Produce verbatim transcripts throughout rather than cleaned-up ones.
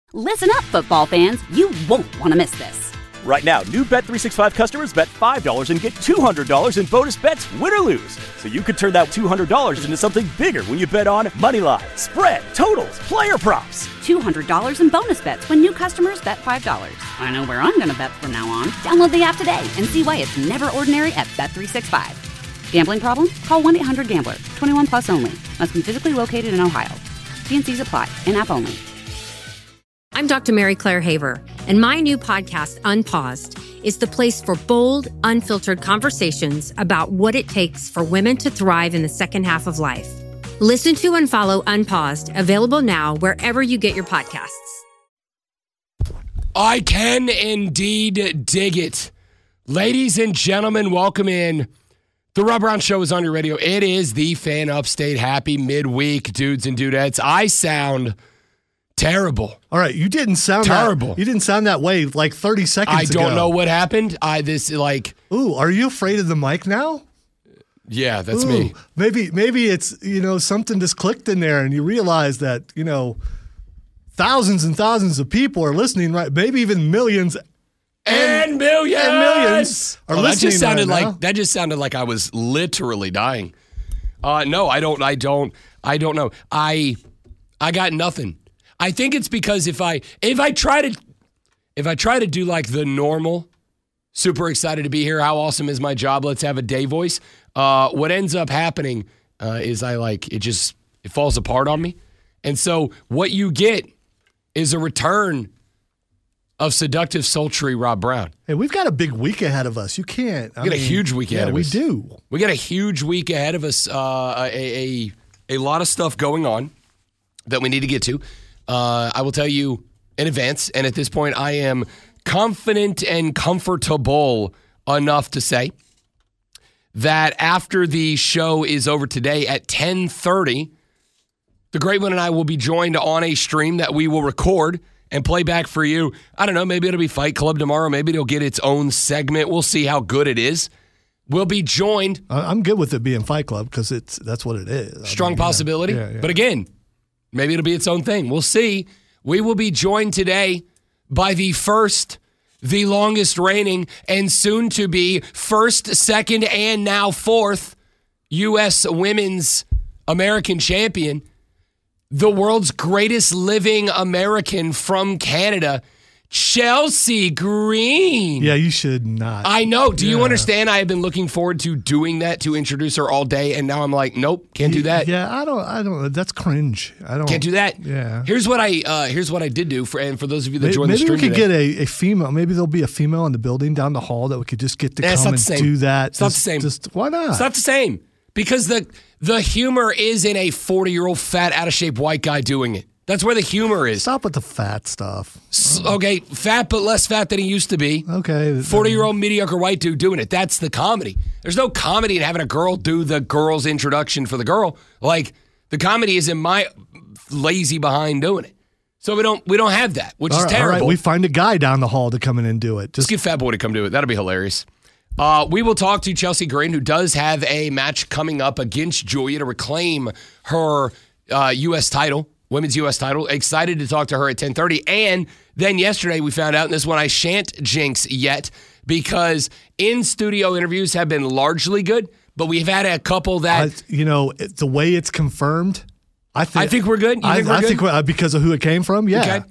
Listen up, football fans. You won't want to miss this. Right now, new Bet three sixty-five customers bet five dollars and get two hundred dollars in bonus bets, win or lose. So you could turn that two hundred dollars into something bigger when you bet on money line, spread, totals, player props. two hundred dollars in bonus bets when new customers bet five dollars. I know where I'm going to bet from now on. Download the app today and see why it's never ordinary at Bet three sixty-five. Gambling problem? Call one eight hundred gambler. twenty-one plus only. Must be physically located in Ohio. T and C's apply. In-app only. I'm Doctor Mary Claire Haver, and my new podcast, Unpaused, is the place for bold, unfiltered conversations about what it takes for women to thrive in the second half of life. Listen to and follow Unpaused, available now wherever you get your podcasts. I can indeed dig it. Ladies and gentlemen, welcome in. The Rob Brown Show is on your radio. It is the Fan Upstate. Happy midweek, dudes and dudettes. I sound terrible. All right, you didn't sound terrible. That, you didn't sound that way like thirty seconds I ago. don't know what happened. I this like. Ooh, are you afraid of the mic now? Yeah, that's Ooh, me. Maybe maybe it's, you know, something just clicked in there and you realize that, you know, thousands and thousands of people are listening, right? Maybe even millions and, and millions and millions are well, listening. That just sounded right like now. that just sounded like I was literally dying. Uh, no, I don't. I don't. I don't know. I I got nothing. I think it's because if I if I try to if I try to do like the normal, super excited to be here, how awesome is my job? Let's have a day voice. Uh, what ends up happening uh, is I like it just it falls apart on me, and so what you get is a return of seductive, sultry Rob Brown. Hey, we've got a big week ahead of us. You can't. I We got mean, a huge week ahead yeah, of we us. We do. We got a huge week ahead of us. Uh, a, a a lot of stuff going on that we need to get to. Uh, I will tell you in advance, and at this point, I am confident and comfortable enough to say that after the show is over today at ten thirty, the Great One and I will be joined on a stream that we will record and play back for you. I don't know, maybe it'll be Fight Club tomorrow. Maybe it'll get its own segment. We'll see how good it is. We'll be joined. I'm good with it being Fight Club because it's that's what it is. Strong I mean, possibility. Yeah, yeah. But again, maybe it'll be its own thing. We'll see. We will be joined today by the first, the longest reigning, and soon to be first, second, and now fourth U S Women's American Champion, the world's greatest living American from Canada, Chelsea Green. Yeah, you should not. I know. Do you Yeah. understand? I have been looking forward to doing that to introduce her all day, and now I'm like, nope, can't do that. Yeah, I don't. I don't. That's cringe. I don't. Can't do that. Yeah. Here's what I uh, here's what I did do for and for those of you that Maybe, joined maybe the we stream could today. get a, a female. Maybe there'll be a female in the building down the hall that we could just get to Nah, it's come not the and same. do that. It's not just, the same. Just why not? It's not the same because the the humor is in a forty year old fat out of shape white guy doing it. That's where the humor is. Stop with the fat stuff. S- Okay, fat but less fat than he used to be. Okay. forty year old mediocre white dude doing it. That's the comedy. There's no comedy in having a girl do the girl's introduction for the girl. Like the comedy is in my lazy behind doing it. So we don't we don't have that, which All is right, terrible. All right, we find a guy down the hall to come in and do it. Just Just get Fat Boy to come do it. That'll be hilarious. Uh, we will talk to Chelsea Green, who does have a match coming up against Julia to reclaim her uh, U S title, women's U S title. Excited to talk to her at ten thirty. And then yesterday we found out, and this one I shan't jinx yet, because in-studio interviews have been largely good, but we've had a couple that... I, you know, it, the way it's confirmed, I think I think we're good. You I, think we're I good? think we're, uh, because of who it came from. Yeah. Okay.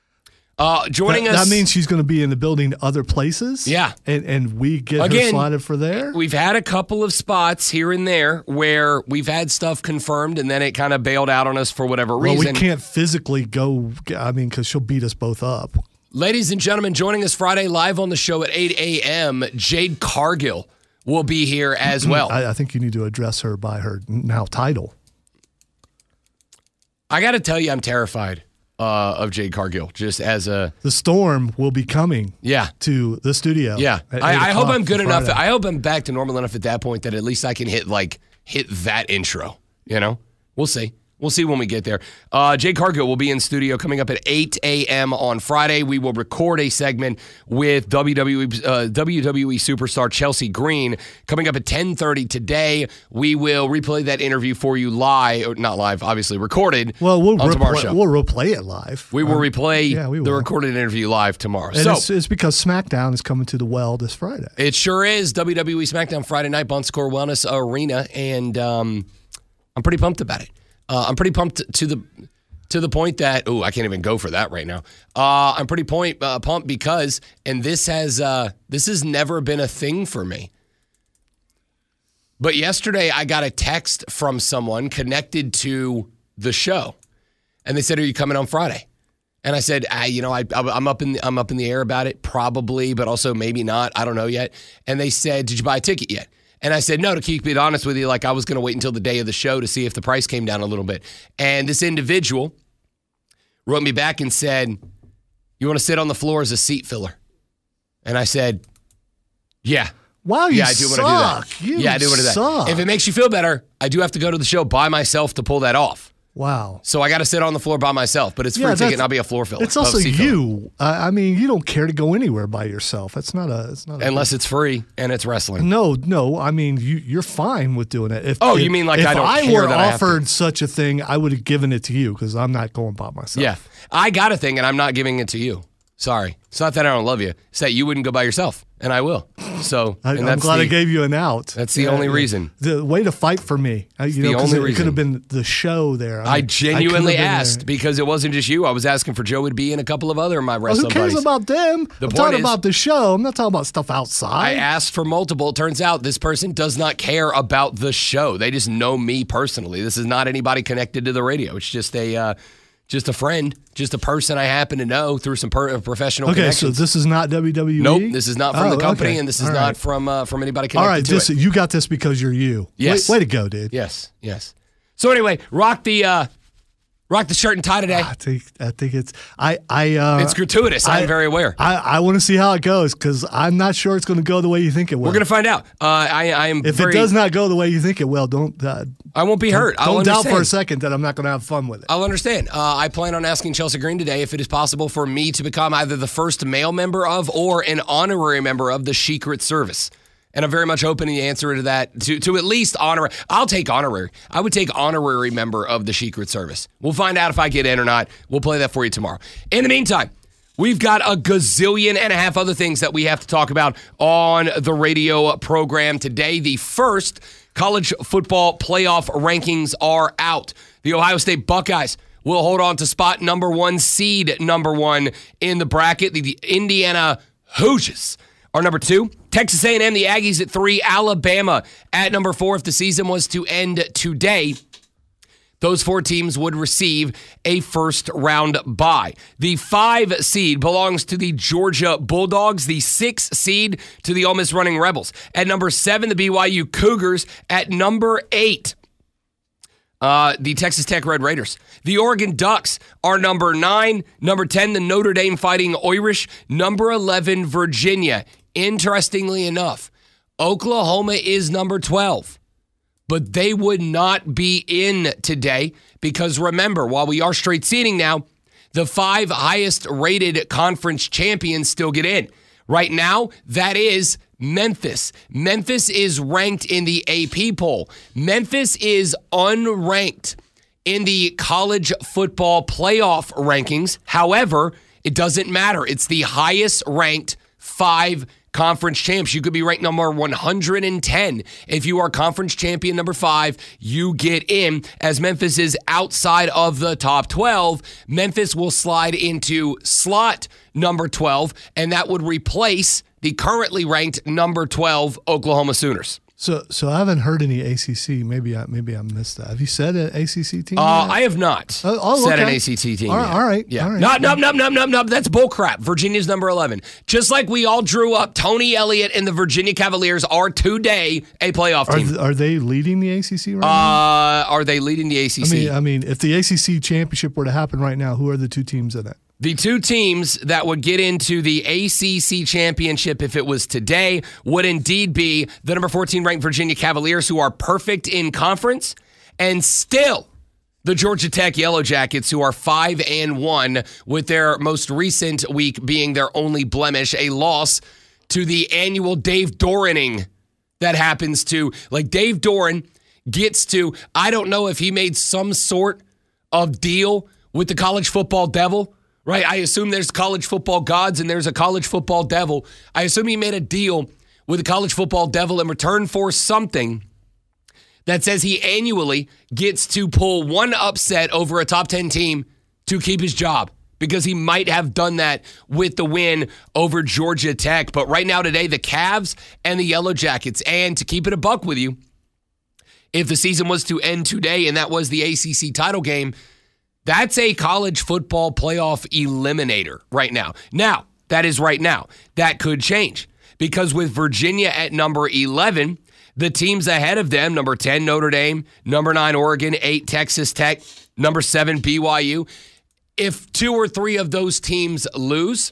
Uh, joining that, us... that means she's going to be in the building other places. Yeah. And and we get Again, her slotted for there. We've had a couple of spots here and there where we've had stuff confirmed and then it kind of bailed out on us for whatever well, reason. we can't physically go. I mean, because she'll beat us both up. Ladies and gentlemen, joining us Friday live on the show at eight a.m., Jade Cargill will be here as well. I, I think you need to address her by her now title. I got to tell you, I'm terrified uh, of Jade Cargill, just as a... The storm will be coming Yeah. to the studio. Yeah. at I, eight I hope o'clock I'm good for enough. Friday. I hope I'm back to normal enough at that point that at least I can hit, like, hit that intro, you know? We'll see. We'll see when we get there. Uh, Jay Cargill will be in studio coming up at eight a.m. on Friday. We will record a segment with W W E, uh, W W E superstar Chelsea Green coming up at ten thirty today. We will replay that interview for you live, or not live, obviously recorded. Well, we'll on tomorrow's replay, show. we'll replay it live. We will um, replay yeah, we the will. recorded interview live tomorrow. And so it's, it's because SmackDown is coming to the Well this Friday. it sure is W W E SmackDown Friday night, Bon Score Wellness Arena, and um, I'm pretty pumped about it. Uh, I'm pretty pumped to the to the point that, oh, I can't even go for that right now. Uh, I'm pretty point uh, pumped because, and this has uh, this has never been a thing for me. But yesterday I got a text from someone connected to the show, and they said, "Are you coming on Friday?" And I said, ah, "You know, I, I'm up in the, I'm up in the air about it, probably, but also maybe not. I don't know yet." And they said, "Did you buy a ticket yet?" And I said, no, to keep it honest with you, like I was going to wait until the day of the show to see if the price came down a little bit. And this individual wrote me back and said, "You want to sit on the floor as a seat filler?" And I said, yeah. Wow, you yeah, I do suck. want to do that. You yeah, I do want to do that. suck. If it makes you feel better, I do have to go to the show by myself to pull that off. Wow. So I got to sit on the floor by myself, but it's free Yeah, ticket that's- and I'll be a floor filler. It's also a seat filler. you. I I mean, you don't care to go anywhere by yourself. It's not a. It's not a Unless it's free and it's wrestling. No, no. I mean, you, you're fine with doing it. If, Oh, if, you mean like if I don't I care were that I have to? offered such a thing, I would have given it to you because I'm not going by myself. Yeah. I got a thing and I'm not giving it to you. Sorry. It's not that I don't love you. It's that you wouldn't go by yourself and I will. So, I, and I'm that's glad the, I gave you an out. That's the only reason. The way to fight for me. I, you the know, 'cause only it, it reason. could have been the show there. I mean, genuinely could have been asked there. because it wasn't just you. I was asking for Joey to be in a couple of other of my Well, wrestling who cares buddies. about them? The I'm point talking is- about the show. I'm not talking about stuff I outside. asked for multiple. It turns out this person does not care about the show. They just know me personally. This is not anybody connected to the radio. It's just a uh, just a friend, just a person I happen to know through some per- professional okay, connections. so this is not W W E? Nope, this is not from Oh, the company, okay. and this is All not right. from uh, from anybody All connected right, to this, it. you got this because you're you. Yes. Way, way to go, dude. Yes, yes. So anyway, rock the uh, rock the shirt and tie today. I think I think it's I I uh, It's gratuitous. I'm I- very aware. I, I want to see how it goes because I'm not sure it's going to go the way you think it will. We're gonna find out. Uh, I I am. if very, it does not go the way you think it will, don't uh, I won't be hurt. I'll don't doubt understand. for a second that I'm not going to have fun with it. I'll understand. Uh, I plan on asking Chelsea Green today if it is possible for me to become either the first male member of or an honorary member of the Secret Service. And I'm very much open to the answer to that, to, to at least honorary. I'll take honorary. I would take honorary member of the Secret Service. We'll find out if I get in or not. We'll play that for you tomorrow. In the meantime, we've got a gazillion and a half other things that we have to talk about on the radio program today. The first college football playoff rankings are out. The Ohio State Buckeyes will hold on to spot number one, seed number one in the bracket. The, the Indiana Hoosiers are number two. Texas A and M, the Aggies at three. Alabama at number four. If the season was to end today, those four teams would receive a first round bye. The five seed belongs to the Georgia Bulldogs. The six seed to the Ole Miss Running Rebels. At number seven, the B Y U Cougars. At number eight, uh, the Texas Tech Red Raiders. The Oregon Ducks are number nine. Number ten, the Notre Dame Fighting Irish. Number eleven, Virginia. Interestingly enough, Oklahoma is number twelve. But they would not be in today because remember, while we are straight seeding now, the five highest rated conference champions still get in. Right now, that is Memphis. Memphis is ranked in the A P poll. Memphis is unranked in the college football playoff rankings. However, it doesn't matter. It's the highest ranked five conference champs. You could be ranked number one hundred ten. If you are conference champion number five, you get in. As Memphis is outside of the top twelve, Memphis will slide into slot number twelve, and that would replace the currently ranked number twelve Oklahoma Sooners. So, so I haven't heard any A C C. Maybe I maybe I missed that. Have you said an A C C team? Uh, yet? I have not Oh, oh, said an okay. A C T team All right, yet. all right, Yeah. all right. No, no, no, no, no, no. That's bullcrap. Virginia's number eleven. Just like we all drew up Tony Elliott and the Virginia Cavaliers are today a playoff Are, team. th- are they leading the A C C right now? uh, are they leading the A C C? I mean, I mean, if the A C C championship were to happen right now, who are the two teams in it? The two teams that would get into the A C C championship if it was today would indeed be the number fourteen ranked Virginia Cavaliers, who are perfect in conference, and still the Georgia Tech Yellow Jackets, who are five and one, with their most recent week being their only blemish, a loss to the annual Dave Doraning that happens to, like Dave Doran gets to, I don't know if he made some sort of deal with the college football devil, right? I assume there's college football gods and there's a college football devil. I assume he made a deal with the college football devil in return for something that says he annually gets to pull one upset over a top ten team to keep his job, because he might have done that with the win over Georgia Tech. But right now today, the Cavs and the Yellow Jackets, and to keep it a buck with you, if the season was to end today and that was the A C C title game, that's a college football playoff eliminator right now. Now, that is right now. That could change, because with Virginia at number eleven, the teams ahead of them, number ten, Notre Dame, number nine, Oregon, eight, Texas Tech, number seven, B Y U, if two or three of those teams lose,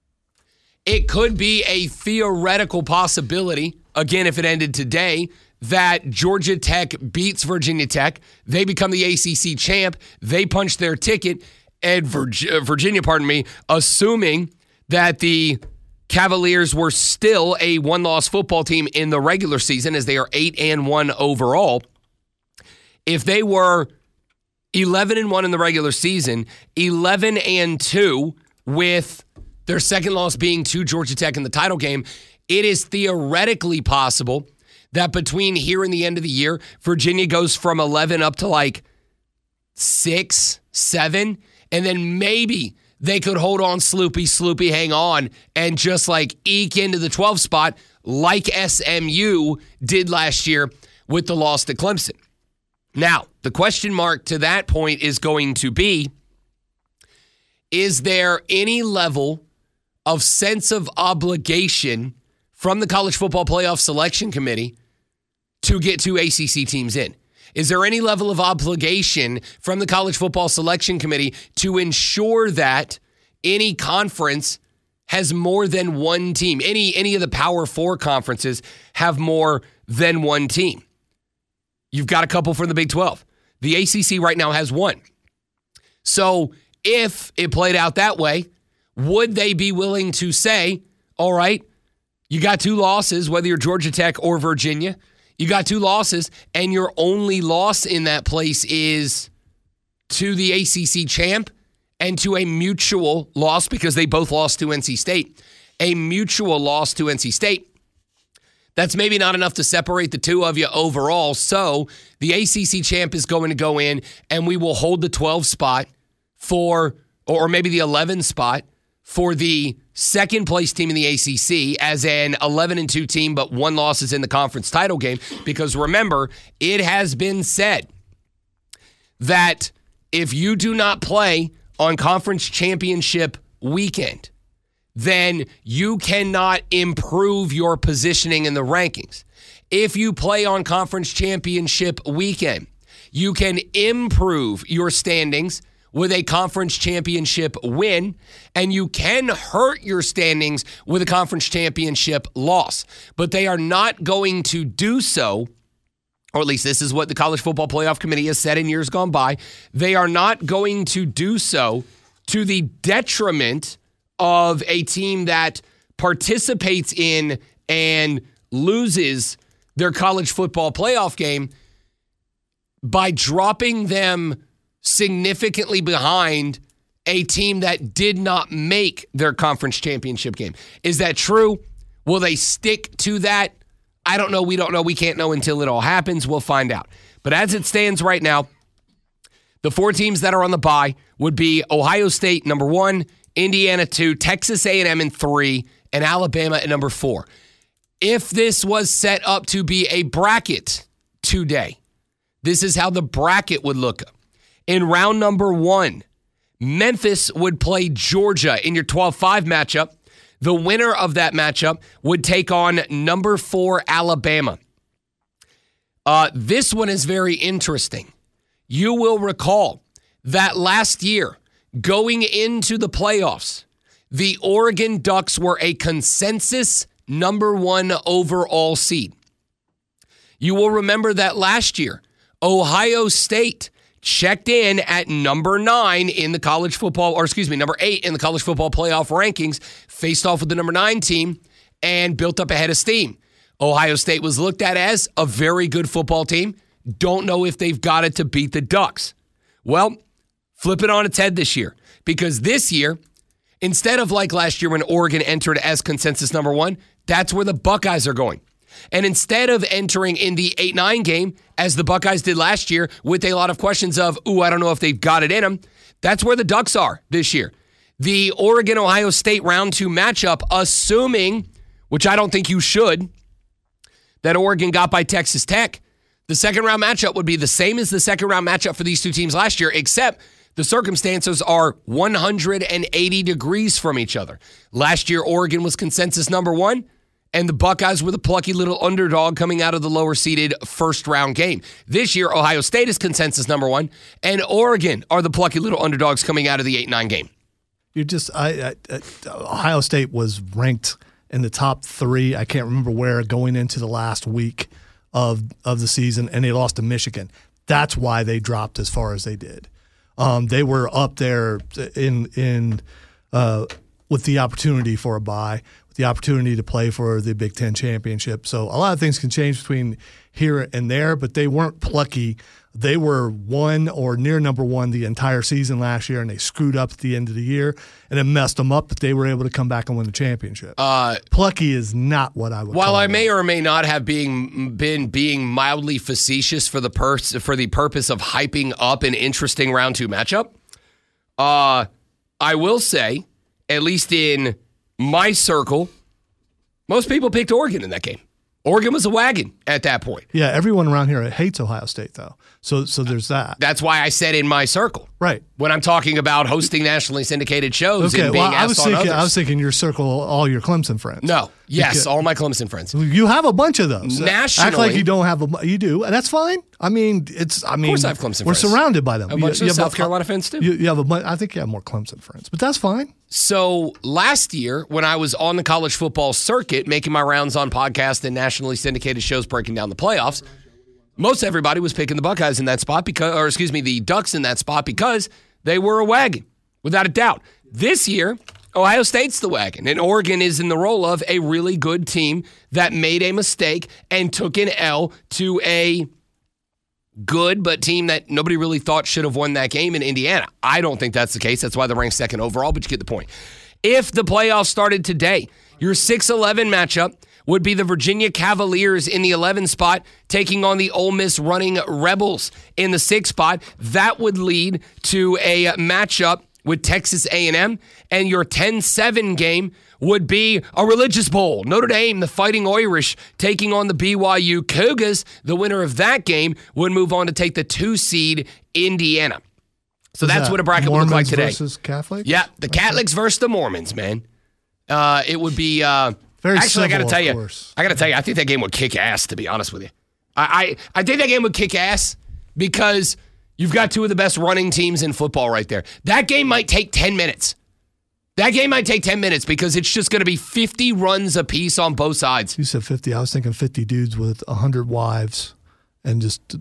it could be a theoretical possibility, again, if it ended today, that Georgia Tech beats Virginia Tech. They become the A C C champ. They punch their ticket. And Virginia, pardon me, assuming that the Cavaliers were still a one-loss football team in the regular season, as they are eight and one overall. If they were eleven and one in the regular season, eleven and two with their second loss being to Georgia Tech in the title game, it is theoretically possible that between here and the end of the year, Virginia goes from eleven up to like six, seven, and then maybe they could hold on, Sloopy, Sloopy, hang on, and just like eke into the twelfth spot like S M U did last year with the loss to Clemson. Now, the question mark to that point is going to be, is there any level of sense of obligation from the College Football Playoff Selection Committee to get two A C C teams in? Is there any level of obligation from the College Football Selection Committee to ensure that any conference has more than one team? Any, any of the Power Four conferences have more than one team? You've got a couple from the Big twelve. The A C C right now has one. So if it played out that way, would they be willing to say, all right, you got two losses, whether you're Georgia Tech or Virginia, you got two losses, and your only loss in that place is to the A C C champ and to a mutual loss, because they both lost to N C State, a mutual loss to N C State. That's maybe not enough to separate the two of you overall. So the A C C champ is going to go in, and we will hold the twelve spot for, or maybe the eleven spot for the second place team in the A C C as an eleven and two team, but one loss is in the conference title game. Because remember, it has been said that if you do not play on conference championship weekend, then you cannot improve your positioning in the rankings. If you play on conference championship weekend, you can improve your standings with a conference championship win, and you can hurt your standings with a conference championship loss. But they are not going to do so, or at least this is what the College Football Playoff Committee has said in years gone by. They are not going to do so to the detriment of a team that participates in and loses their college football playoff game by dropping them significantly behind a team that did not make their conference championship game. Is that true? Will they stick to that? I don't know. We don't know. We can't know until it all happens. We'll find out. But as it stands right now, the four teams that are on the bye would be Ohio State, number one, Indiana, two, Texas A and M, and three, and Alabama at number four. If this was set up to be a bracket today, this is how the bracket would look. In round number one, Memphis would play Georgia in your twelve five matchup. The winner of that matchup would take on number four, Alabama. Uh, this one is very interesting. You will recall that last year, going into the playoffs, the Oregon Ducks were a consensus number one overall seed. You will remember that last year, Ohio State checked in at number nine in the college football, or excuse me, number eight in the college football playoff rankings, faced off with the number nine team, and built up a head of steam. Ohio State was looked at as a very good football team. Don't know if they've got it to beat the Ducks. Well, flip it on its head this year, because this year, instead of like last year when Oregon entered as consensus number one, that's where the Buckeyes are going. And instead of entering in the eight nine game, as the Buckeyes did last year, with a lot of questions of, ooh, I don't know if they've got it in them, that's where the Ducks are this year. The Oregon-Ohio State round two matchup, assuming, which I don't think you should, that Oregon got by Texas Tech, the second round matchup would be the same as the second round matchup for these two teams last year, except the circumstances are one hundred eighty degrees from each other. Last year, Oregon was consensus number one, and the Buckeyes were the plucky little underdog coming out of the lower-seeded first-round game. This year, Ohio State is consensus number one, and Oregon are the plucky little underdogs coming out of the eight nine game. You just I, I, I, Ohio State was ranked in the top three. I can't remember where going into the last week of of the season, and they lost to Michigan. That's why they dropped as far as they did. Um, they were up there in in uh, with the opportunity for a bye, with the opportunity to play for the Big Ten championship. So a lot of things can change between here and there, but they weren't plucky. They were one or near number one the entire season last year, and they screwed up at the end of the year, and it messed them up, but they were able to come back and win the championship. Uh, plucky is not what I would While call I them. may or may not have being, been being mildly facetious for the pers- for the purpose of hyping up an interesting round two matchup, uh, I will say, at least in my circle, most people picked Oregon in that game. Oregon was a wagon at that point. Yeah, everyone around here hates Ohio State, though. So so there's that. That's why I said in my circle. Right. When I'm talking about hosting nationally syndicated shows okay, and being well, I was asked on thinking, others. I was thinking your circle, all your Clemson friends. No. Yes, Because all my Clemson friends. you have a bunch of those. Nationally. Act like you don't have a you do, and that's fine. I mean, it's I mean, course I have Clemson we're friends. surrounded by them. A bunch You- you of have South Carolina fans, too. You, you have a bunch. I think you have more Clemson friends, but that's fine. So last year, when I was on the college football circuit, making my rounds on podcasts and nationally syndicated shows breaking down the playoffs, most everybody was picking the Buckeyes in that spot because, or excuse me, the Ducks in that spot because they were a wagon, without a doubt. This year, Ohio State's the wagon, and Oregon is in the role of a really good team that made a mistake and took an L to a good but team that nobody really thought should have won that game in Indiana. I don't think that's the case. That's why they're ranked second overall, but you get the point. If the playoffs started today, your six eleven matchup would be the Virginia Cavaliers in the eleven spot taking on the Ole Miss Running Rebels in the six spot. That would lead to a matchup with Texas A and M, and your ten seven game would be a religious bowl. Notre Dame, the Fighting Irish, taking on the B Y U Cougars. The winner of that game would move on to take the two seed Indiana. So Is that's that what a bracket Mormons would look like today. Versus Catholics? Yeah, the Catholics versus the Mormons, man. Uh, it would be uh, Very actually. I got to civil, tell of you, course. I got to tell you, I think that game would kick ass. To be honest with you, I, I I think that game would kick ass because you've got two of the best running teams in football right there. That game might take ten minutes. That game might take ten minutes because it's just going to be fifty runs apiece on both sides. You said fifty. I was thinking fifty dudes with one hundred wives and just.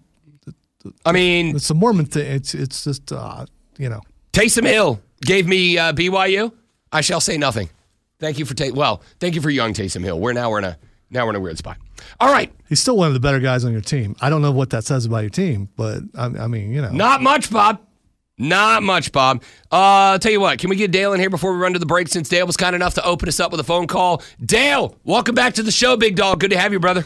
I mean, It's a Mormon thing. It's it's just, uh, you know. Taysom Hill gave me uh, B Y U. I shall say nothing. Thank you for ta- well, thank you for young Taysom Hill. We're now we're in a now we're in a weird spot. All right, He's still one of the better guys on your team. I don't know what that says about your team, but I, I mean, you know. not much, Bob. Not much, Bob. Uh, tell you what, can we get Dale in here before we run to the break? Since Dale was kind enough to open us up with a phone call. Dale, welcome back to the show, big dog. Good to have you, brother.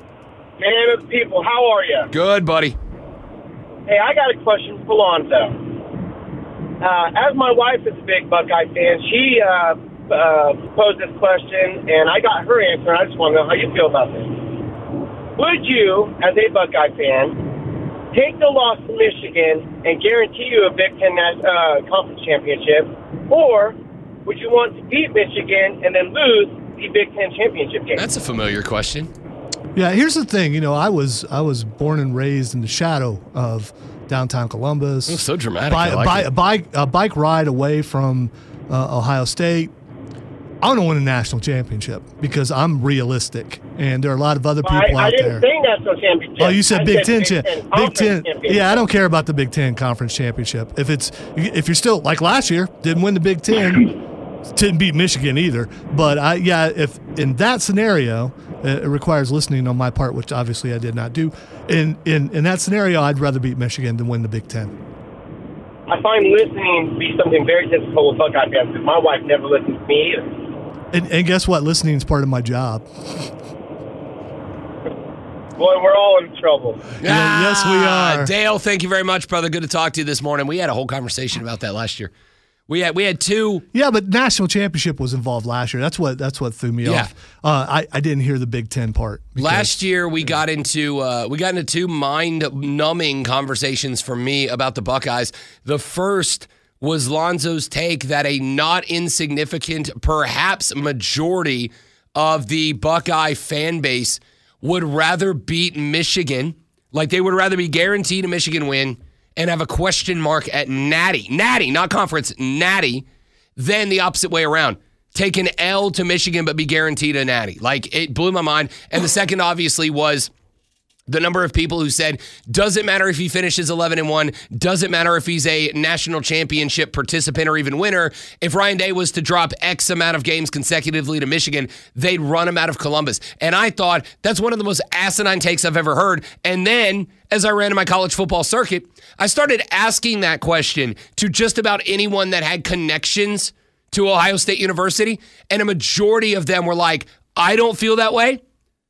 Man of the people, how are you? Good, buddy. Hey, I got a question for Lonzo. Uh, as my wife is a big Buckeye fan, she uh, uh, posed this question, and I got her answer, and I just want to know how you feel about this. Would you, as a Buckeye fan, take the loss to Michigan and guarantee you a Big Ten uh, Conference Championship, or would you want to beat Michigan and then lose the Big Ten Championship game? That's a familiar question. Yeah, here's the thing. You know, I was I was born and raised in the shadow of downtown Columbus. Oh, so dramatic. Bi- I like bi- it. a bike a bike ride away from uh, Ohio State. I want to win a national championship because I'm realistic, and there are a lot of other people I, out I didn't there. say national championship. Oh, you said I Big said Ten, Big cha- Ten Big Conference Ten. championship. Yeah, I don't care about the Big Ten conference championship. If it's if you're still like last year, didn't win the Big Ten, didn't beat Michigan either. But I, yeah, if in that scenario, uh, it requires listening on my part, which obviously I did not do. In in in that scenario, I'd rather beat Michigan than win the Big Ten. I find listening to be something very difficult with Buckeye fans because my wife never listens to me either. And, and guess what? Listening is part of my job. Boy, we're all in trouble. Yeah, yes, we are. Dale, thank you very much, brother. Good to talk to you this morning. We had a whole conversation about that last year. We had we had two. Yeah, but national championship was involved last year. That's what that's what threw me Yeah. off. Uh, I I didn't hear the Big Ten part. because- Last year we got into uh, we got into two mind-numbing conversations for me about the Buckeyes. The first was Lonzo's take that a not insignificant, perhaps majority of the Buckeye fan base would rather beat Michigan, like they would rather be guaranteed a Michigan win and have a question mark at Natty, Natty, not conference, Natty, than the opposite way around. Take an L to Michigan but be guaranteed a Natty. Like, it blew my mind. And the second, obviously, was the number of people who said, doesn't matter if he finishes eleven and one, doesn't matter if he's a national championship participant or even winner. If Ryan Day was to drop X amount of games consecutively to Michigan, they'd run him out of Columbus. And I thought that's one of the most asinine takes I've ever heard. And then, as I ran to my college football circuit, I started asking that question to just about anyone that had connections to Ohio State University. And a majority of them were like, I don't feel that way,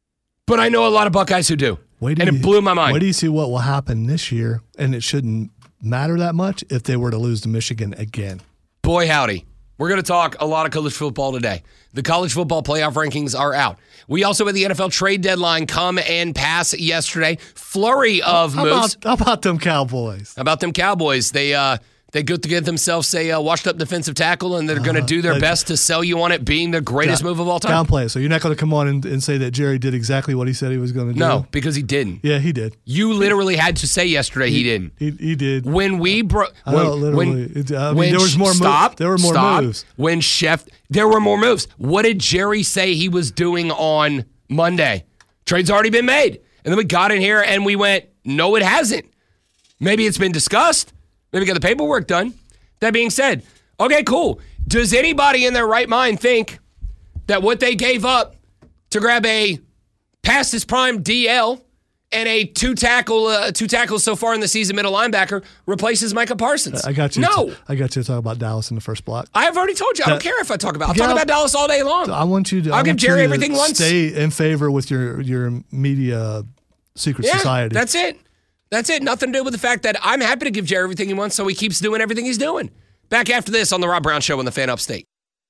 but I know a lot of Buckeyes who do. Wait And till it you- blew my mind. Wait do you see what will happen this year, and it shouldn't matter that much if they were to lose to Michigan again. Boy, howdy. We're going to talk a lot of college football today. The college football playoff rankings are out. We also had the N F L trade deadline come and pass yesterday. Flurry of How moves. about, how about them Cowboys? How about them Cowboys? They uh, they go to get themselves a uh, washed-up defensive tackle, and they're going to do their uh, best to sell you on it being the greatest Down- move of all time. Downplay it. So you're not going to come on and, and say that Jerry did exactly what he said he was going to do? No, because he didn't. Yeah, he did. You literally had to say yesterday he, didn't. He, he did. When we broke, I know, literally. It- I mean, there was more mo- stop, there were more stop. moves. When Chef, there were more moves. What did Jerry say he was doing on Monday? Trade's already been made. And then we got in here and we went, no, it hasn't. Maybe it's been discussed. Maybe got the paperwork done. That being said, okay, cool. Does anybody in their right mind think that what they gave up to grab a past his prime D L and a two tackle, uh, two tackles so far in the season middle linebacker replaces Micah Parsons? I got you. No. To, I got you to talk about Dallas in the first block. I have already told you. I don't That- care if I talk about. I'll Yeah, talk about Dallas all day long. I want you to. I'll I give want Jerry you everything to once. Stay in favor with your your media secret Yeah, society. that's it. That's it. Nothing to do with the fact that I'm happy to give Jerry everything he wants, so he keeps doing everything he's doing. Back after this on the Rob Brown Show on the Fan Upstate.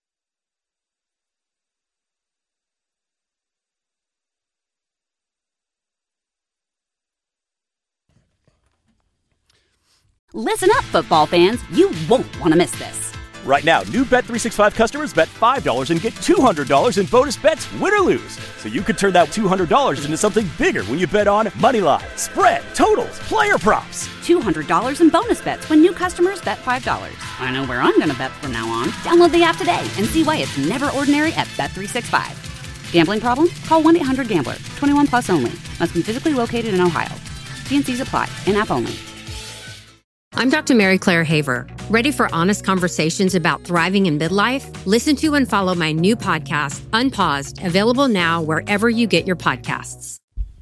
Listen up, football fans. You won't want to miss this. Right now, new Bet three sixty-five customers bet five dollars and get two hundred dollars in bonus bets, win or lose. So you could turn that two hundred dollars into something bigger when you bet on money line, spread, totals, player props. two hundred dollars in bonus bets when new customers bet five dollars. I know where I'm going to bet from now on. Download the app today and see why it's never ordinary at Bet three sixty-five. Gambling problem? Call one eight hundred gambler. twenty-one plus only. Must be physically located in Ohio. T and C's apply. In-app only. I'm Doctor Mary Claire Haver. Ready for honest conversations about thriving in midlife? Listen to and follow my new podcast, Unpaused, available now wherever you get your podcasts.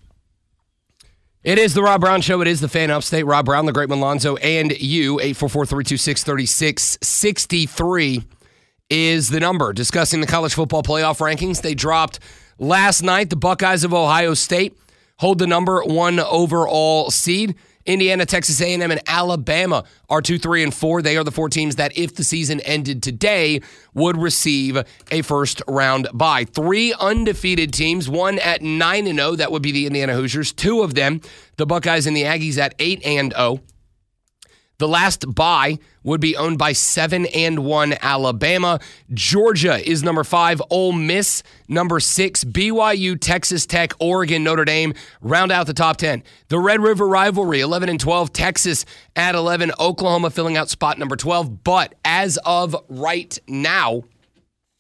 It is the Rob Brown Show. It is the Fan Upstate. Rob Brown, the Great Malonzo, and you. eight four four, three two six, three six six three is the number. Discussing the college football playoff rankings. They dropped last night. The Buckeyes of Ohio State hold the number one overall seed. Indiana, Texas A and M, and Alabama are two, three, and four. They are the four teams that, if the season ended today, would receive a first-round bye. Three undefeated teams, one at nine and oh. That would be the Indiana Hoosiers. Two of them, the Buckeyes and the Aggies, at eight and oh. The last bye would be owned by seven and one Alabama. Georgia is number five. Ole Miss, number six. B Y U, Texas Tech, Oregon, Notre Dame round out the top ten. The Red River rivalry, eleven and twelve. Texas at eleven. Oklahoma filling out spot number twelve. But as of right now,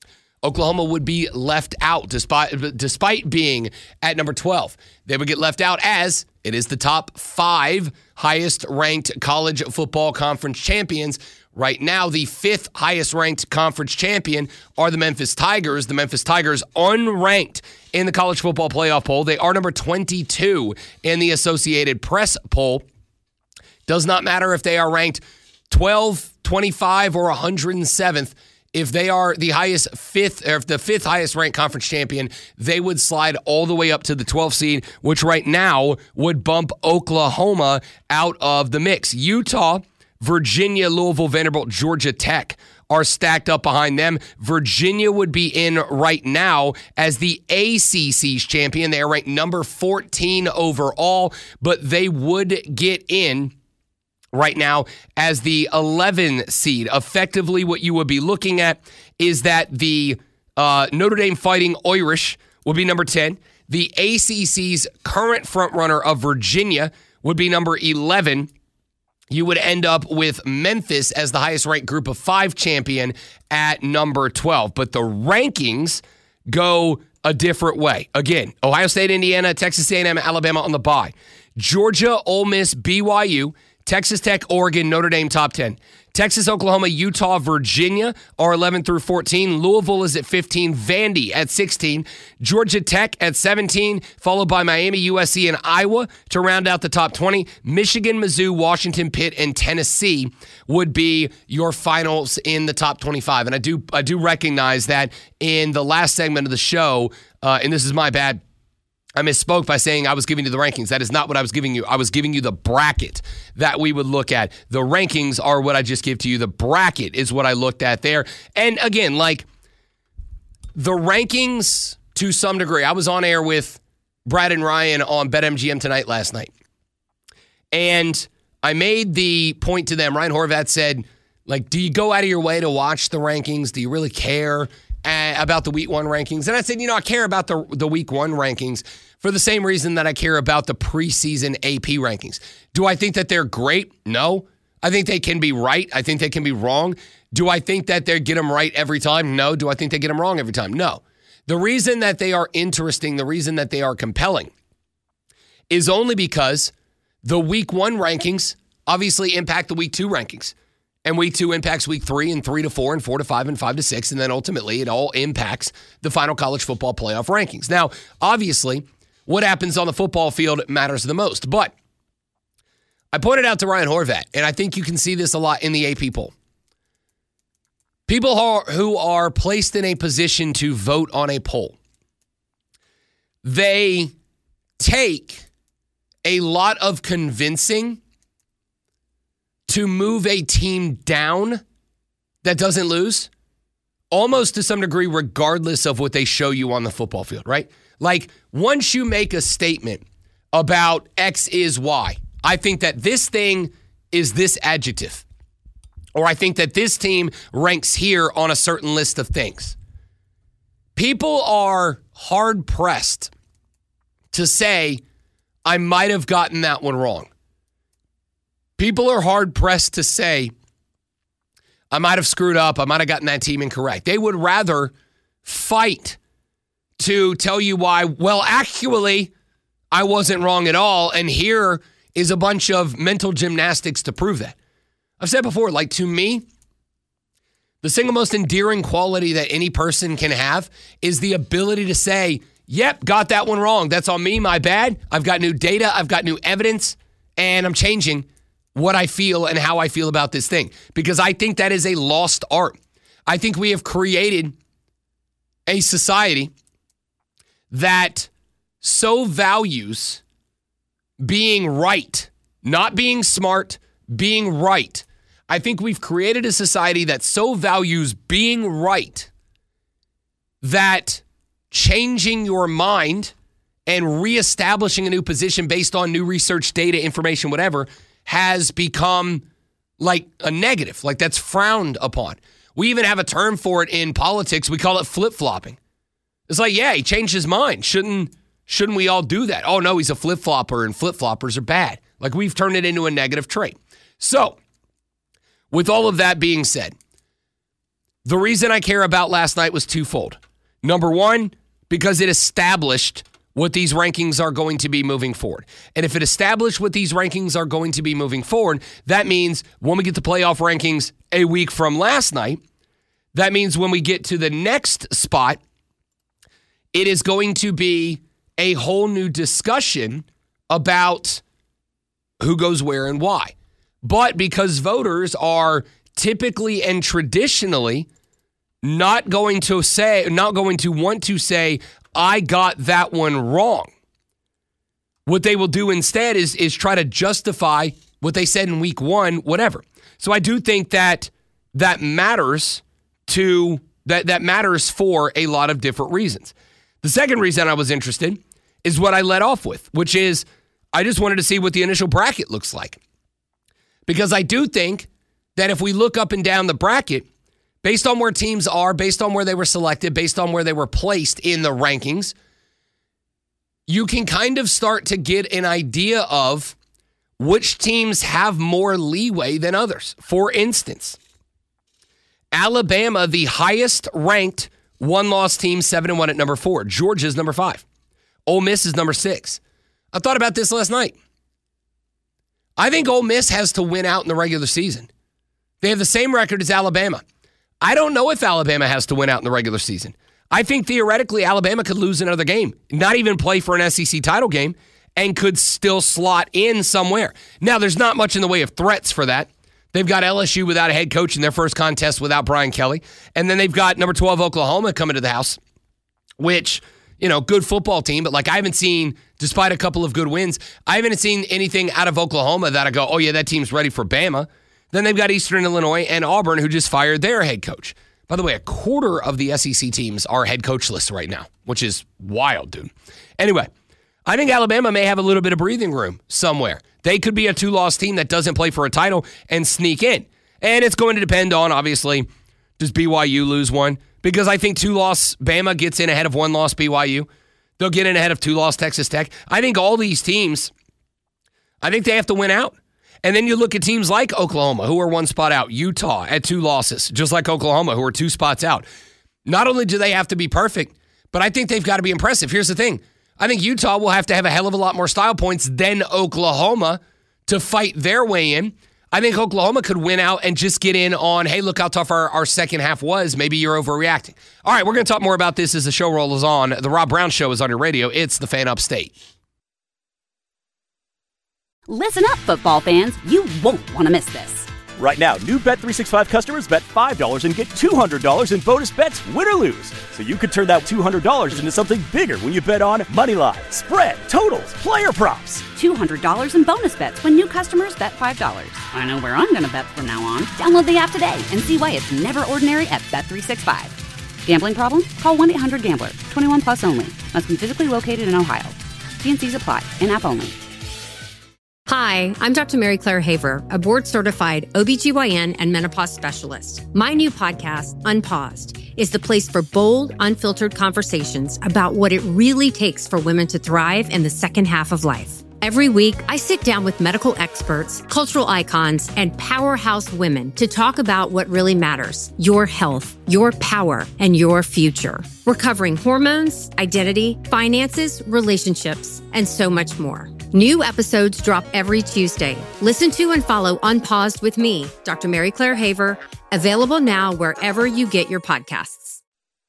Oklahoma would be left out despite despite being at number twelve. They would get left out as it is the top five highest ranked college football conference champions. Right now, the fifth highest ranked conference champion are the Memphis Tigers. The Memphis Tigers unranked in the college football playoff poll. They are number twenty-two in the Associated Press poll. Does not matter if they are ranked twelve, twenty-five, or one hundred seventh. If they are the highest fifth, or if the fifth highest ranked conference champion, they would slide all the way up to the twelfth seed, which right now would bump Oklahoma out of the mix. Utah, Virginia, Louisville, Vanderbilt, Georgia Tech are stacked up behind them. Virginia would be in right now as the A C C's champion. They are ranked number fourteen overall, but they would get in right now as the eleven seed. Effectively, what you would be looking at is that the uh, Notre Dame Fighting Irish would be number ten. The A C C's current frontrunner of Virginia would be number eleven. You would end up with Memphis as the highest-ranked group of five champion at number twelve. But the rankings go a different way. Again, Ohio State, Indiana, Texas A and M, Alabama on the bye. Georgia, Ole Miss, B Y U, Texas Tech, Oregon, Notre Dame top ten. Texas, Oklahoma, Utah, Virginia are eleven through fourteen. Louisville is at fifteen. Vandy at sixteen. Georgia Tech at seventeen, followed by Miami, U S C, and Iowa to round out the top twenty. Michigan, Mizzou, Washington, Pitt, and Tennessee would be your finals in the top twenty-five. And I do I do recognize that in the last segment of the show, uh, and this is my bad, I misspoke by saying I was giving you the rankings. That is not what I was giving you. I was giving you the bracket that we would look at. The rankings are what I just gave to you. The bracket is what I looked at there. And again, like the rankings to some degree, I was on air with Brad and Ryan on BetMGM Tonight last night. And I made the point to them. Ryan Horvath said, like, do you go out of your way to watch the rankings? Do you really care about the week one rankings? And I said, you know, I care about the the week one rankings for the same reason that I care about the preseason A P rankings. Do I think that they're great? No. I think they can be right. I think they can be wrong. Do I think that they get them right every time? No. Do I think they get them wrong every time? No. The reason that they are interesting, the reason that they are compelling is only because the week one rankings obviously impact the week two rankings. And week two impacts week three, and three to four, and four to five, and five to six. And then ultimately, it all impacts the final college football playoff rankings. Now, obviously, what happens on the football field matters the most. But I pointed out to Ryan Horvath, and I think you can see this a lot in the A P poll. People who are, who are placed in a position to vote on a poll, they take a lot of convincing to move a team down that doesn't lose, almost to some degree, regardless of what they show you on the football field, right? Like, once you make a statement about X is Y, I think that this thing is this adjective, or I think that this team ranks here on a certain list of things. People are hard-pressed to say, I might have gotten that one wrong. People are hard-pressed to say, I might have screwed up, I might have gotten that team incorrect. They would rather fight to tell you why, well, actually, I wasn't wrong at all, and here is a bunch of mental gymnastics to prove that. I've said before, like, to me, the single most endearing quality that any person can have is the ability to say, yep, got that one wrong. That's on me, my bad. I've got new data, I've got new evidence, and I'm changing what I feel and how I feel about this thing. Because I think that is a lost art. I think we have created a society that so values being right, not being smart, being right. I think we've created a society that so values being right that changing your mind and reestablishing a new position based on new research, data, information, whatever, has become like a negative, like that's frowned upon. We even have a term for it in politics. We call it flip-flopping. It's like, yeah, he changed his mind. Shouldn't shouldn't we all do that? Oh, no, he's a flip-flopper, and flip-floppers are bad. Like, we've turned it into a negative trait. So, with all of that being said, The reason I care about last night was twofold. Number one, because it established what these rankings are going to be moving forward. And if it established what these rankings are going to be moving forward, that means when we get to playoff rankings a week from last night, that means when we get to the next spot, it is going to be a whole new discussion about who goes where and why. But because voters are typically and traditionally not going to say, not going to want to say, I got that one wrong. What they will do instead is, is try to justify what they said in week one, whatever. So I do think that that matters to that that matters for a lot of different reasons. The second reason I was interested is what I led off with, which is I just wanted to see what the initial bracket looks like. Because I do think that if we look up and down the bracket, based on where teams are, based on where they were selected, based on where they were placed in the rankings, you can kind of start to get an idea of which teams have more leeway than others. For instance, Alabama, the highest ranked one-loss team, seven and one at number four. Georgia's number five. Ole Miss is number six. I thought about this last night. I think Ole Miss has to win out in the regular season. They have the same record as Alabama. I don't know if Alabama has to win out in the regular season. I think theoretically Alabama could lose another game, not even play for an S E C title game, and could still slot in somewhere. Now, there's not much in the way of threats for that. They've got L S U without a head coach in their first contest without Brian Kelly. And then they've got number twelve Oklahoma coming to the house, which, you know, good football team. But like I haven't seen, despite a couple of good wins, I haven't seen anything out of Oklahoma that I go, oh yeah, that team's ready for Bama. Then they've got Eastern Illinois and Auburn, who just fired their head coach. By the way, a quarter of the S E C teams are head coachless right now, which is wild, dude. Anyway, I think Alabama may have a little bit of breathing room somewhere. They could be a two-loss team that doesn't play for a title and sneak in. And it's going to depend on, obviously, does B Y U lose one? Because I think two-loss Bama gets in ahead of one-loss B Y U. They'll get in ahead of two-loss Texas Tech. I think all these teams, I think they have to win out. And then you look at teams like Oklahoma, who are one spot out, Utah at two losses, just like Oklahoma, who are two spots out. Not only do they have to be perfect, but I think they've got to be impressive. Here's the thing. I think Utah will have to have a hell of a lot more style points than Oklahoma to fight their way in. I think Oklahoma could win out and just get in on, hey, look how tough our, our second half was. Maybe you're overreacting. All right, we're going to talk more about this as the show rolls on. The Rob Brown Show is on your radio. It's the Fan Upstate. Listen up, football fans. You won't want to miss this. Right now, new Bet three sixty-five customers bet five dollars and get two hundred dollars in bonus bets, win or lose. So you could turn that two hundred dollars into something bigger when you bet on moneyline, spread, totals, player props. two hundred dollars in bonus bets when new customers bet five dollars. I know where I'm going to bet from now on. Download the app today and see why it's never ordinary at Bet three sixty-five. Gambling problem? Call one eight hundred gambler. twenty-one plus only. Must be physically located in Ohio. T and C's apply. In-app only. Hi, I'm Doctor Mary Claire Haver, a board-certified O B G Y N and menopause specialist. My new podcast, Unpaused, is the place for bold, unfiltered conversations about what it really takes for women to thrive in the second half of life. Every week, I sit down with medical experts, cultural icons, and powerhouse women to talk about what really matters: your health, your power, and your future. We're covering hormones, identity, finances, relationships, and so much more. New episodes drop every Tuesday. Listen to and follow Unpaused with me, Doctor Mary Claire Haver, available now wherever you get your podcasts.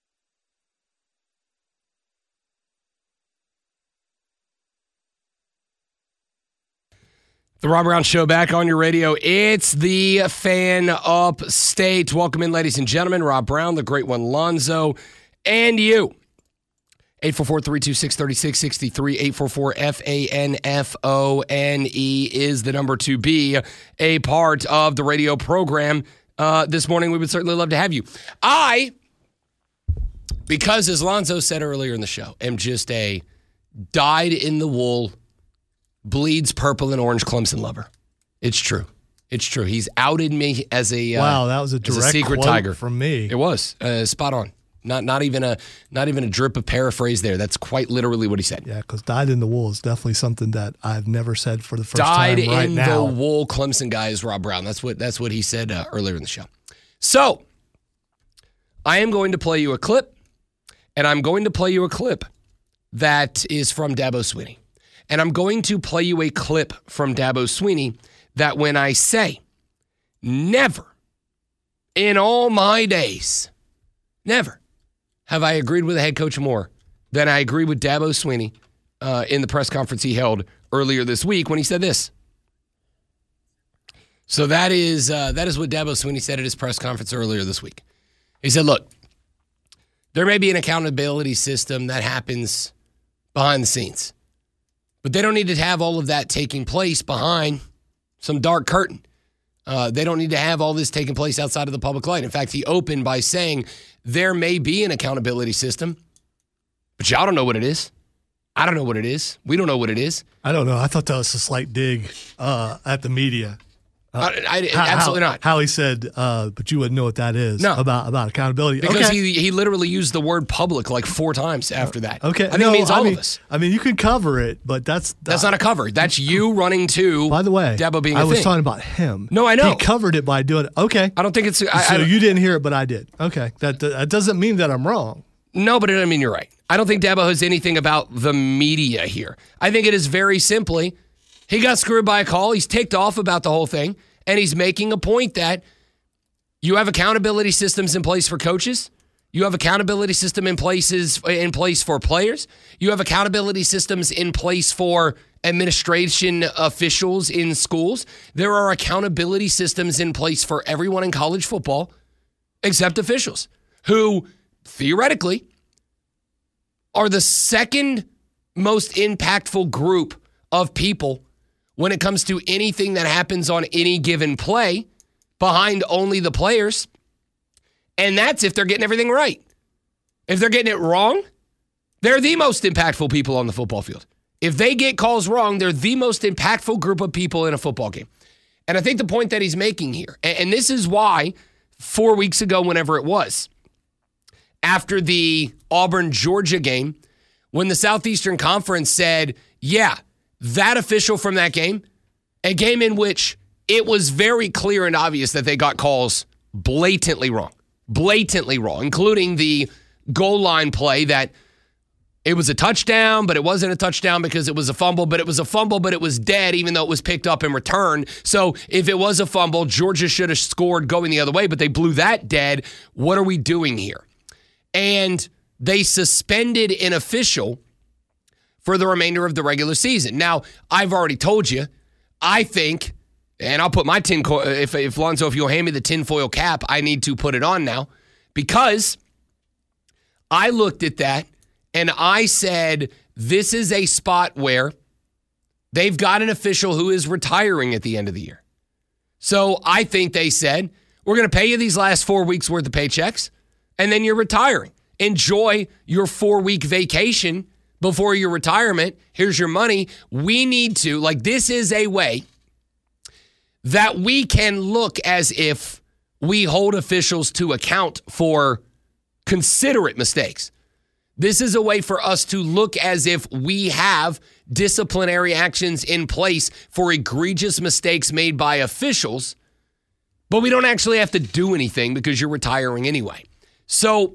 The Rob Brown Show back on your radio. It's the Fan Upstate. Welcome in, ladies and gentlemen. Rob Brown, the great one, Lonzo, and you. eight four four, three two six, three six six three, eight four four, F A N F O N E is the number to be a part of the radio program. Uh, this morning, we would certainly love to have you. I, because as Lonzo said earlier in the show, am just a dyed-in-the-wool, bleeds purple and orange Clemson lover. It's true. It's true. He's outed me as a uh, wow. That was a direct a secret quote tiger from me. It was uh, spot on. Not not even a not even a drip of paraphrase there. That's quite literally what he said. Yeah, because dyed in the wool is definitely something that I've never said for the first dyed time right in now. the wool Clemson guy is Rob Brown. That's what that's what he said uh, earlier in the show. So I am going to play you a clip, and I'm going to play you a clip that is from Dabo Swinney. And I'm going to play you a clip from Dabo Swinney that when I say, never in all my days, never have I agreed with a head coach more than I agree with Dabo Swinney uh, in the press conference he held earlier this week when he said this. So that is uh, that is what Dabo Swinney said at his press conference earlier this week. He said, look, there may be an accountability system that happens behind the scenes, but they don't need to have all of that taking place behind some dark curtain. Uh, they don't need to have all this taking place outside of the public light. In fact, he opened by saying there may be an accountability system, but y'all don't know what it is. I don't know what it is. We don't know what it is. I don't know. I thought that was a slight dig uh, at the media. Uh, I, I, how, absolutely how, not. How he said, uh, but you wouldn't know what that is no. about about accountability. Because okay. he he literally used the word public like four times after that. Okay. I think no, it means all I mean, of us. I mean, you can cover it, but that's... That's not a cover. That's you running to By the way, Dabo being a I was thing. talking about him. No, I know. He covered it by doing it. Okay. I don't think it's... I, so I, you didn't hear it, but I did. Okay. That, that doesn't mean that I'm wrong. No, but it doesn't mean you're right. I don't think Dabo has anything about the media here. I think it is very simply, he got screwed by a call. He's ticked off about the whole thing. And he's making a point that you have accountability systems in place for coaches. You have accountability system in places in place for players. You have accountability systems in place for administration officials in schools. There are accountability systems in place for everyone in college football except officials who theoretically are the second most impactful group of people when it comes to anything that happens on any given play, behind only the players. And that's if they're getting everything right. If they're getting it wrong, they're the most impactful people on the football field. If they get calls wrong, they're the most impactful group of people in a football game. And I think the point that he's making here, and this is why four weeks ago, whenever it was, after the Auburn-Georgia game, when the Southeastern Conference said, yeah, that official from that game, a game in which it was very clear and obvious that they got calls blatantly wrong, blatantly wrong, including the goal line play that it was a touchdown, but it wasn't a touchdown because it was a fumble, but it was a fumble, but it was dead, even though it was picked up and returned. So if it was a fumble, Georgia should have scored going the other way, but they blew that dead. What are we doing here? And they suspended an official for the remainder of the regular season. Now, I've already told you, I think, and I'll put my tin, co- if, if Lonzo, if you'll hand me the tinfoil cap, I need to put it on now, because I looked at that and I said, this is a spot where they've got an official who is retiring at the end of the year. So I think they said, we're going to pay you these last four weeks worth of paychecks, and then you're retiring. Enjoy your four-week vacation before your retirement. Here's your money. We need to, like, this is a way that we can look as if we hold officials to account for considerate mistakes. This is a way for us to look as if we have disciplinary actions in place for egregious mistakes made by officials, but we don't actually have to do anything because you're retiring anyway. So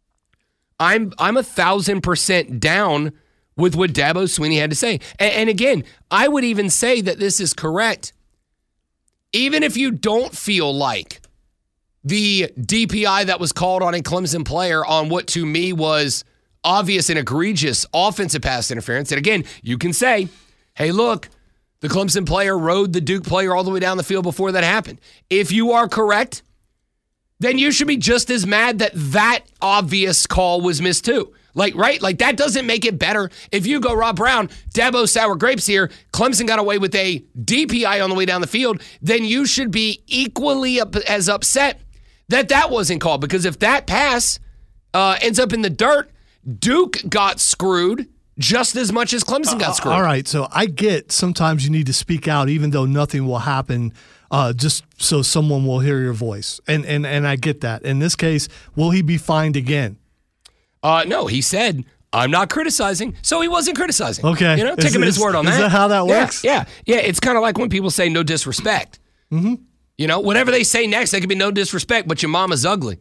I'm I'm a thousand percent down with what Dabo Swinney had to say. And, and again, I would even say that this is correct. Even if you don't feel like the D P I that was called on a Clemson player on what to me was obvious and egregious offensive pass interference, and again, you can say, hey, look, the Clemson player rode the Duke player all the way down the field before that happened. If you are correct, then you should be just as mad that that obvious call was missed too. Like, right? Like, that doesn't make it better. If you go, Rob Brown, Dabo sour grapes here, Clemson got away with a D P I on the way down the field, then you should be equally up, as upset that that wasn't called. Because if that pass uh, ends up in the dirt, Duke got screwed just as much as Clemson got screwed. Uh, all right, so I get sometimes you need to speak out even though nothing will happen, uh, just so someone will hear your voice. And, and and I get that. In this case, will he be fined again? Uh, no, he said, I'm not criticizing. So he wasn't criticizing. Okay. You know, take is, him at his is, word on is that. Is that how that works? Yeah, yeah. yeah. It's kind of like when people say no disrespect. Mm-hmm. You know, whatever they say next, they could be no disrespect, but your mama's ugly.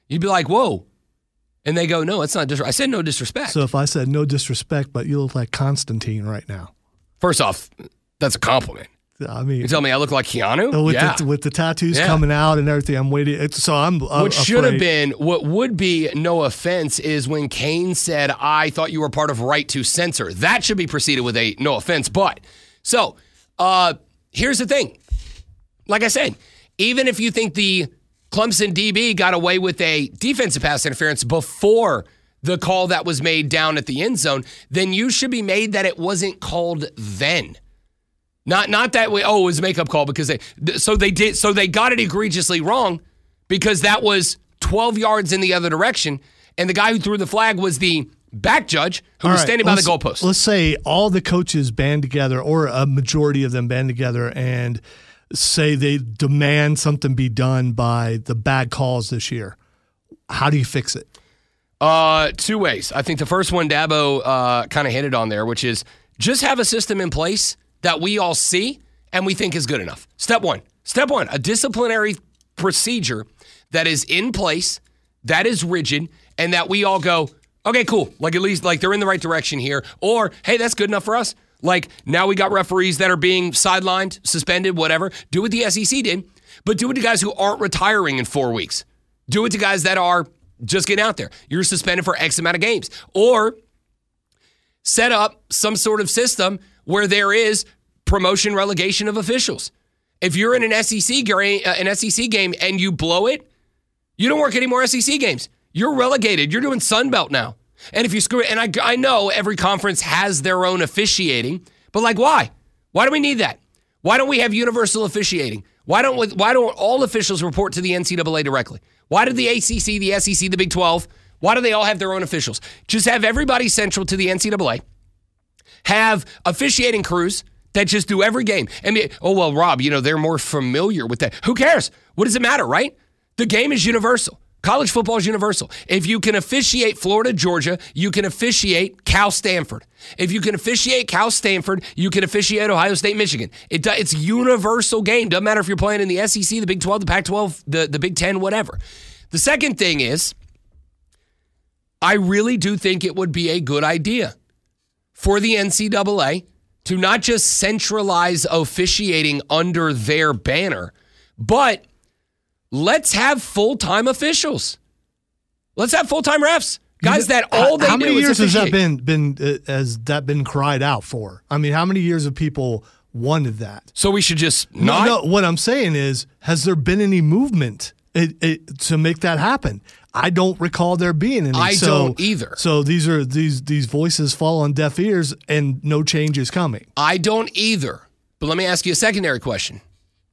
You'd be like, whoa. And they go, no, it's not disrespect. I said no disrespect. So if I said no disrespect, but you look like Constantine right now. First off, that's a compliment. I mean, you tell me I look like Keanu? With, yeah. the, with the tattoos yeah. coming out and everything, I'm waiting. It's, so I'm uh, What should have afraid. been, what would be no offense is when Kane said, I thought you were part of Right to Censor. That should be preceded with a no offense. But, so, uh, here's the thing. Like I said, even if you think the Clemson D B got away with a defensive pass interference before the call that was made down at the end zone, then you should be made that it wasn't called then. Not not that way, oh, it was a makeup call because they so they did so they got it egregiously wrong because that was twelve yards in the other direction, and the guy who threw the flag was the back judge who All was right, standing by the goalpost. Let's say all the coaches band together, or a majority of them band together, and say they demand something be done by the bad calls this year. How do you fix it? Uh, two ways. I think the first one, Dabo uh, kind of hit it on there, which is just have a system in place that we all see and we think is good enough. Step one. Step one, a disciplinary procedure that is in place, that is rigid, and that we all go, okay, cool. Like at least like they're in the right direction here. Or, hey, that's good enough for us. Like now we got referees that are being sidelined, suspended, whatever. Do what the S E C did, but do it to guys who aren't retiring in four weeks. Do it to guys that are just getting out there. You're suspended for X amount of games. Or set up some sort of system where there is promotion relegation of officials. If you're in an S E C game, uh, an S E C game and you blow it, you don't work any more S E C games. You're relegated. You're doing Sun Belt now. And if you screw it, and I, I know every conference has their own officiating, but like why? Why do we need that? Why don't we have universal officiating? Why don't why don't all officials report to the N C double A directly? Why did the A C C, the S E C, the Big twelve, why do they all have their own officials? Just have everybody central to the N C double A. Have officiating crews that just do every game. And be, oh, well, Rob, you know, they're more familiar with that. Who cares? What does it matter, right? The game is universal. College football is universal. If you can officiate Florida, Georgia, you can officiate Cal Stanford. If you can officiate Cal Stanford, you can officiate Ohio State, Michigan. It, it's a universal game. Doesn't matter if you're playing in the S E C, the Big twelve, the Pac twelve, the, the Big ten, whatever. The second thing is, I really do think it would be a good idea for the N C double A to not just centralize officiating under their banner, but let's have full-time officials. Let's have full-time refs. Guys that all they how do many is years has that officiate. been been uh, has that been cried out for? I mean, how many years have people wanted that? So we should just No, not. no. What I'm saying is, has there been any movement it, it, to make that happen? I don't recall there being any. I so, don't either. So these are these these voices fall on deaf ears, and no change is coming. I don't either. But let me ask you a secondary question.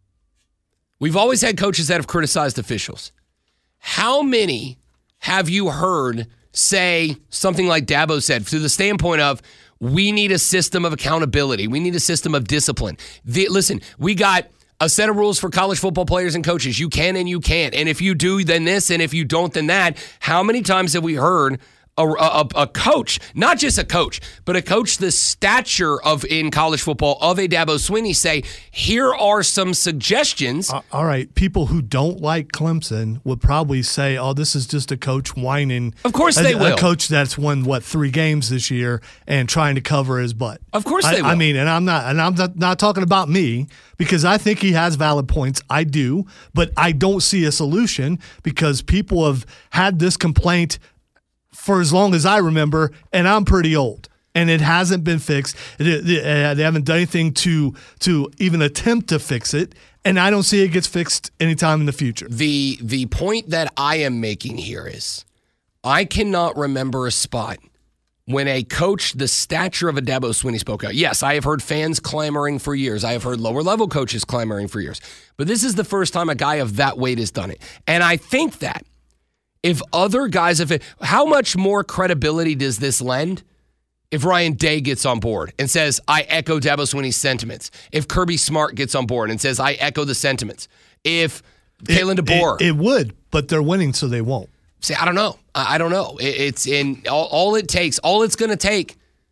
We've always had coaches that have criticized officials. How many have you heard say something like Dabo said, to the standpoint of, we need a system of accountability. We need a system of discipline. The, listen, we got a set of rules for college football players and coaches. You can and you can't. And if you do, then this. And if you don't, then that. How many times have we heard a, a, a coach, not just a coach, but a coach the stature of in college football of a Dabo Swinney say, here are some suggestions. Uh, all right. People who don't like Clemson would probably say, oh, this is just a coach whining. Of course a, they will. A coach that's won, what, three games this year and trying to cover his butt. Of course I, they will. I mean, and I'm not and I'm not, not talking about me, because I think he has valid points. I do. But I don't see a solution, because people have had this complaint for as long as I remember, and I'm pretty old, and it hasn't been fixed. It, it, uh, they haven't done anything to to even attempt to fix it, and I don't see it gets fixed anytime in the future. The the point that I am making here is, I cannot remember a spot when a coach the stature of a Dabo Swinney spoke out. Yes, I have heard fans clamoring for years. I have heard lower level coaches clamoring for years. But this is the first time a guy of that weight has done it. And I think that if other guys have it, how much more credibility does this lend if Ryan Day gets on board and says, I echo Dabo Swinney's sentiments? If Kirby Smart gets on board and says, I echo the sentiments? If Kalen DeBoer. It, it would, but they're winning, so they won't. See, I don't know. I, I don't know. It, it's in all, all it takes, all it's going to take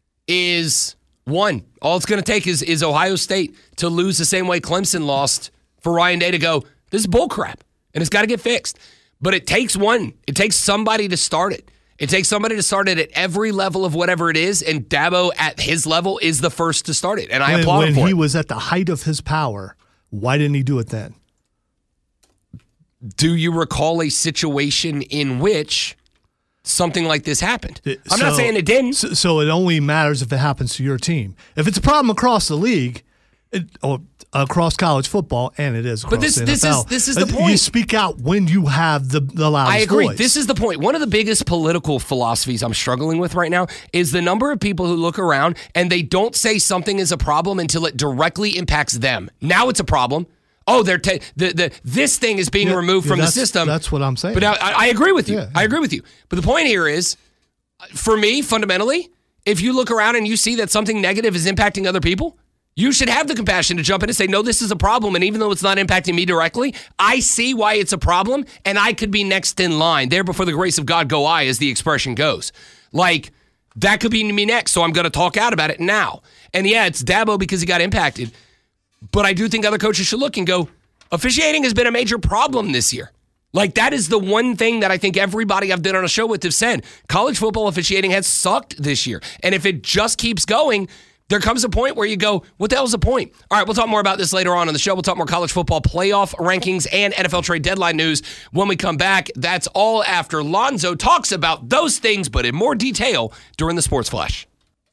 is one. All it's going to take is, is Ohio State to lose the same way Clemson lost for Ryan Day to go, this is bullcrap, and it's got to get fixed. But it takes one. It takes somebody to start it. It takes somebody to start it at every level of whatever it is, and Dabo at his level is the first to start it, and I when, applaud when him for it. When he was at the height of his power, why didn't he do it then? Do you recall a situation in which something like this happened? I'm so, not saying it didn't. So, so it only matters if it happens to your team. If it's a problem across the league, it, or across college football, and it is across but this, the this N F L, is this is the point. You speak out when you have the, the loudest I agree. voice. This is the point. One of the biggest political philosophies I'm struggling with right now is the number of people who look around and they don't say something is a problem until it directly impacts them. Now it's a problem. Oh, they're ta- the the this thing is being Yeah, removed yeah, from the that's- system. that's what I'm saying. But now, I, I agree with you. Yeah, yeah. I agree with you. But the point here is, for me, fundamentally, if you look around and you see that something negative is impacting other people, you should have the compassion to jump in and say, no, this is a problem. And even though it's not impacting me directly, I see why it's a problem, and I could be next in line. There before the grace of God go I, as the expression goes. Like, that could be me next, so I'm going to talk out about it now. And yeah, it's Dabo because he got impacted. But I do think other coaches should look and go, officiating has been a major problem this year. Like, that is the one thing that I think everybody I've been on a show with have said. College football officiating has sucked this year. And if it just keeps going, there comes a point where you go, what the hell's the point? All right, we'll talk more about this later on in the show. We'll talk more college football playoff rankings and N F L trade deadline news when we come back. That's all after Lonzo talks about those things, but in more detail during the Sports Flash.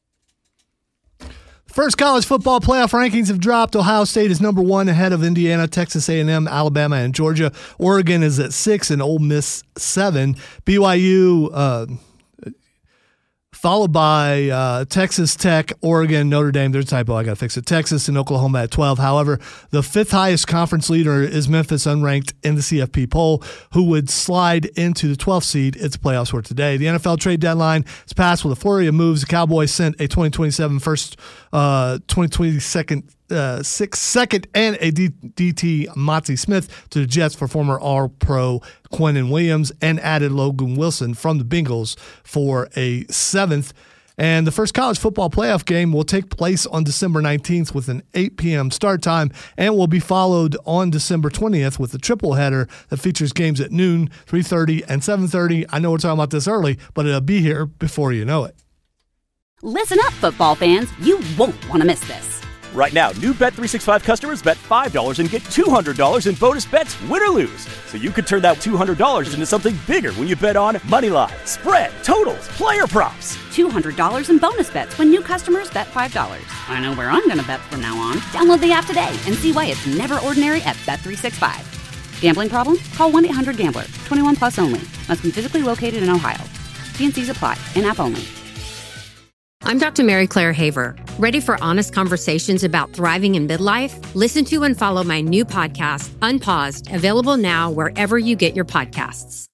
First college football playoff rankings have dropped. Ohio State is number one ahead of Indiana, Texas A and M, Alabama, and Georgia. Oregon is at six and Ole Miss seven. B Y U uh, followed by uh, Texas Tech, Oregon, Notre Dame. There's a typo. I got to fix it. Texas and Oklahoma at twelve. However, the fifth highest conference leader is Memphis, unranked in the C F P poll, who would slide into the twelfth seed. Its playoffs for today. The N F L trade deadline is passed with a flurry of moves. The Cowboys sent a twenty twenty-seven first, uh, twenty twenty-second Uh, six second and a D- DT Mozzie Smith to the Jets for former All-Pro Quinnen Williams, and added Logan Wilson from the Bengals for a seventh. And the first college football playoff game will take place on December nineteenth with an eight p.m. start time, and will be followed on December twentieth with a triple header that features games at noon, three thirty, and seven thirty. I know we're talking about this early, but it'll be here before you know it. Listen up, football fans. You won't want to miss this. Right now, new Bet three sixty-five customers bet five dollars and get two hundred dollars in bonus bets, win or lose. So you could turn that two hundred dollars into something bigger when you bet on moneyline, spread, totals, player props. two hundred dollars in bonus bets when new customers bet five dollars. I know where I'm going to bet from now on. Download the app today and see why it's never ordinary at Bet three sixty-five. Gambling problem? Call one eight hundred gambler. twenty-one plus only. Must be physically located in Ohio. T and C's apply. In-app only. I'm Doctor Mary Claire Haver. Ready for honest conversations about thriving in midlife? Listen to and follow my new podcast, Unpaused, available now wherever you get your podcasts.